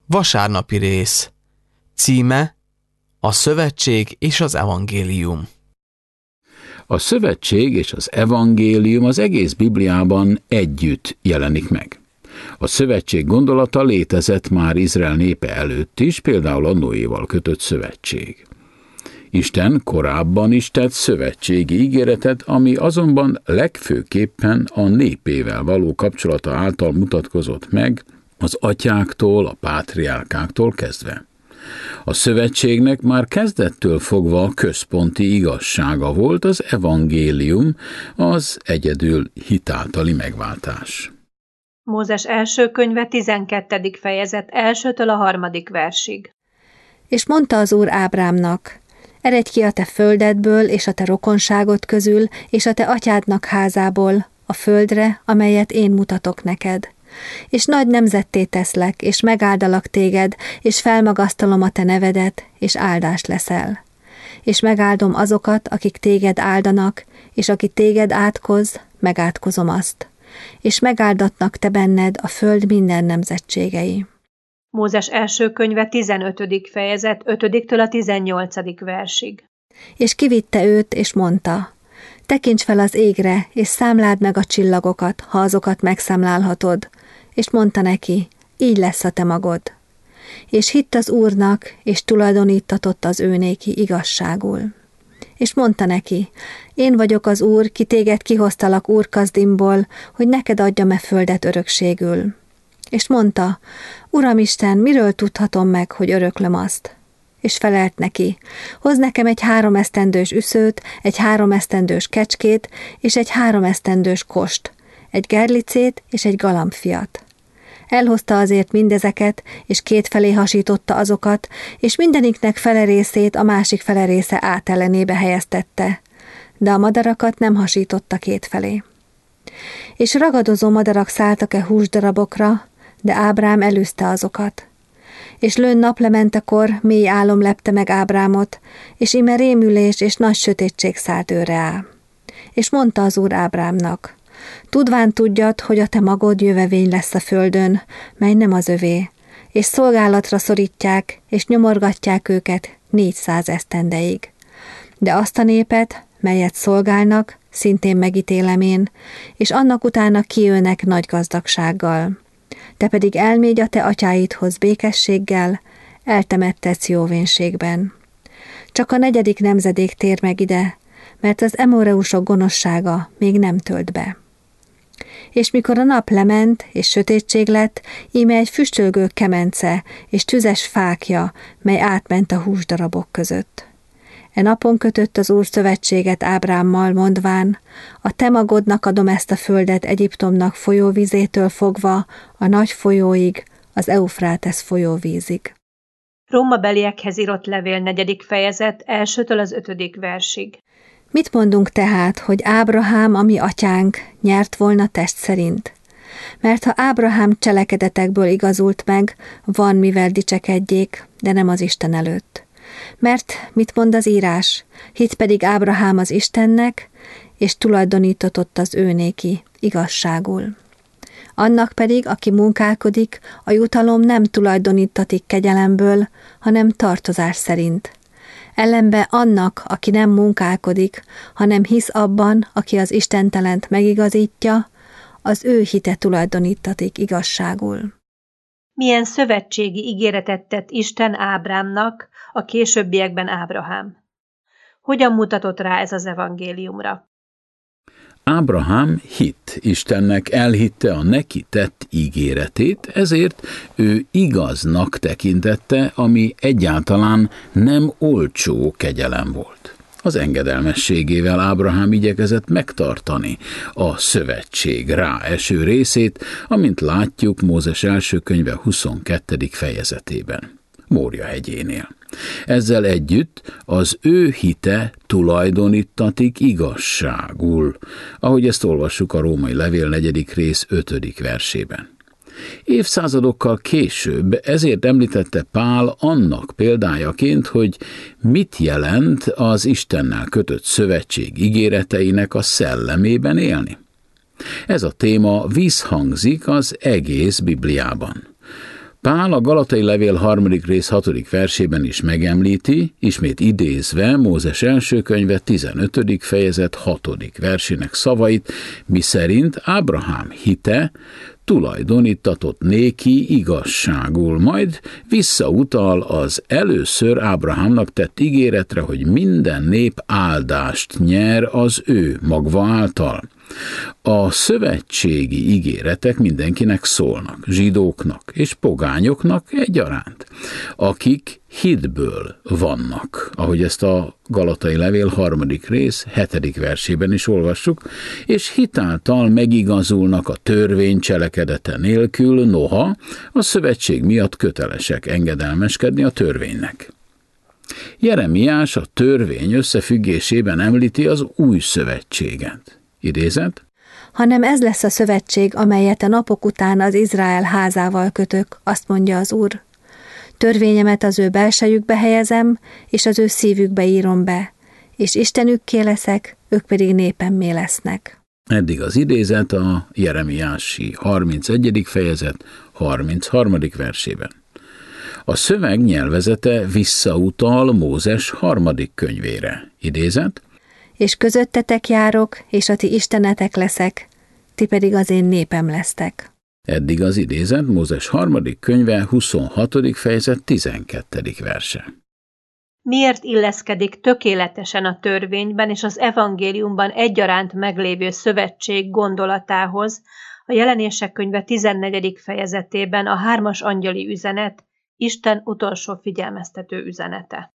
Vasárnapi rész. Címe: A szövetség és az evangélium. A szövetség és az evangélium az egész Bibliában együtt jelenik meg. A szövetség gondolata létezett már Izrael népe előtt is, például a Noéval kötött szövetség. Isten korábban is tett szövetségi ígéretet, ami azonban legfőképpen a népével való kapcsolata által mutatkozott meg, az atyáktól, a pátriárkáktól kezdve. A szövetségnek már kezdettől fogva a központi igazsága volt az evangélium, az egyedül hit általi megváltás. Mózes első könyve 12. fejezet 1-től a 3. versig. És mondta az Úr Ábrámnak: eredj ki a te földedből és a te rokonságod közül, és a te atyádnak házából, a földre, amelyet én mutatok neked. És nagy nemzetté teszlek, és megáldalak téged, és felmagasztalom a te nevedet, és áldás leszel. És megáldom azokat, akik téged áldanak, és aki téged átkoz, megátkozom azt. És megáldatnak te benned a föld minden nemzetségei. Mózes első könyve 15. fejezet 5-től a 18. versig. És kivitte őt, és mondta: tekints fel az égre, és számláld meg a csillagokat, ha azokat megszámlálhatod. És mondta neki: így lesz a te magod. És hitt az Úrnak, és tulajdonítatott az ő néki igazságul. És mondta neki: én vagyok az Úr, ki téged kihoztalak Úr-Kasdimból, hogy neked adjam-e földet örökségül. És mondta: Uramisten, miről tudhatom meg, hogy öröklöm azt? És felelt neki: hozz nekem egy 3 esztendős üszőt, egy 3 esztendős kecskét, és egy 3 esztendős kost, egy gerlicét és egy galambfiat. Elhozta azért mindezeket, és kétfelé hasította azokat, és mindeniknek fele részét a másik fele része átellenébe helyeztette, de a madarakat nem hasította kétfelé. És ragadozó madarak szálltak-e húsdarabokra, de Ábrám elűzte azokat. És lőn naplementekor mély álom lepte meg Ábrámot, és íme rémülés és nagy sötétség szállt őre á. És mondta az Úr Ábrámnak: tudván tudjad, hogy a te magod jövevény lesz a földön, mely nem az övé, és szolgálatra szorítják, és nyomorgatják őket 400 esztendeig. De azt a népet, melyet szolgálnak, szintén megítélem én, és annak utána kijönnek nagy gazdagsággal. Te pedig elmégy a te atyáidhoz békességgel, eltemettetsz jóvénségben. Csak a 4. nemzedék tér meg ide, mert az emoreusok gonoszsága még nem tölt be. És mikor a nap lement, és sötétség lett, íme egy füstölgő kemence, és tüzes fákja, mely átment a húsdarabok között. E napon kötött az Úr szövetséget Ábrámmal, mondván: a te magodnak adom ezt a földet Egyiptomnak folyóvízétől fogva, a nagy folyóig, az Eufrátesz folyóvízig. Rómabeliekhez írott levél 4. fejezet 1-től az 5. versig. Mit mondunk tehát, hogy Ábrahám, a mi atyánk, nyert volna test szerint? Mert ha Ábrahám cselekedetekből igazult meg, van mivel dicsekedjék, de nem az Isten előtt. Mert mit mond az írás? Hitt pedig Ábrahám az Istennek, és tulajdonítatott az ő néki igazságul. Annak pedig, aki munkálkodik, a jutalom nem tulajdonítatik kegyelemből, hanem tartozás szerint. Ellenben annak, aki nem munkálkodik, hanem hisz abban, aki az istentelent megigazítja, az ő hite tulajdonítatik igazságul. Milyen szövetségi ígéretet tett Isten Ábrámnak, a későbbiekben Ábrahám? Hogyan mutatott rá ez az evangéliumra? Ábrahám hitt Istennek, elhitte a neki tett ígéretét, ezért ő igaznak tekintette, ami egyáltalán nem olcsó kegyelem volt. Az engedelmességével Ábrahám igyekezett megtartani a szövetség ráeső részét, amint látjuk Mózes első könyve 22. fejezetében, Mória hegyénél. Ezzel együtt az ő hite tulajdonítatik igazságul, ahogy ezt olvassuk a római levél 4. rész 5. versében. Évszázadokkal később ezért említette Pál annak példájaként, hogy mit jelent az Istennel kötött szövetség ígéreteinek a szellemében élni. Ez a téma visszhangzik az egész Bibliában. Pál a Galatai levél 3. rész 6. versében is megemlíti, ismét idézve Mózes első könyve 15. fejezet 6. versének szavait, miszerint Ábrahám hite tulajdonítatott néki igazságul, majd visszautal az először Ábrahámnak tett ígéretre, hogy minden nép áldást nyer az ő magva által. A szövetségi ígéretek mindenkinek szólnak, zsidóknak és pogányoknak egyaránt, akik hitből vannak, ahogy ezt a Galatai levél 3. rész 7. versében is olvassuk, és hitáltal megigazulnak a törvény cselekedete nélkül, noha a szövetség miatt kötelesek engedelmeskedni a törvénynek. Jeremiás a törvény összefüggésében említi az új szövetséget. Idézet? Hanem ez lesz a szövetség, amelyet a napok után az Izrael házával kötök, azt mondja az Úr. Törvényemet az ő belsejükbe helyezem, és az ő szívükbe írom be, és Istenükké leszek, ők pedig népemmé lesznek. Eddig az idézet a Jeremiási 31. fejezet 33. versében. A szöveg nyelvezete visszautal Mózes 3. könyvére. Idézet? És közöttetek járok, és a ti istenetek leszek, ti pedig az én népem lesztek. Eddig az idézet Mózes 3. könyve 26. fejezet 12. verse. Miért illeszkedik tökéletesen a törvényben és az evangéliumban egyaránt meglévő szövetség gondolatához a Jelenések könyve 14. fejezetében a 3. angyali üzenet, Isten utolsó figyelmeztető üzenete?